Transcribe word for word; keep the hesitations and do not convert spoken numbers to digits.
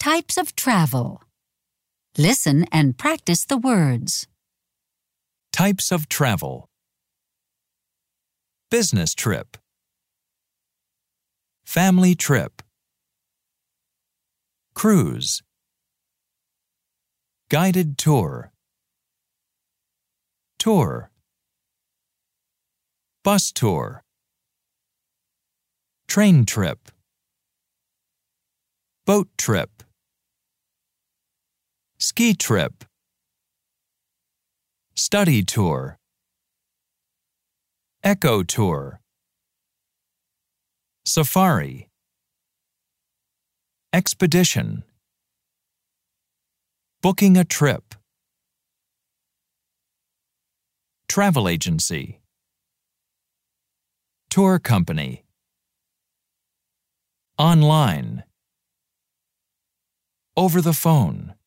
Types of travel. Listen and practice the words. Types of travel. Business trip. Family trip. Cruise. Guided tour. Tour. Bus tour. Train trip. Boat trip. Ski trip. Study tour. Eco tour. Safari. Expedition. Booking a trip. Travel agency. Tour company. Online. Over the phone.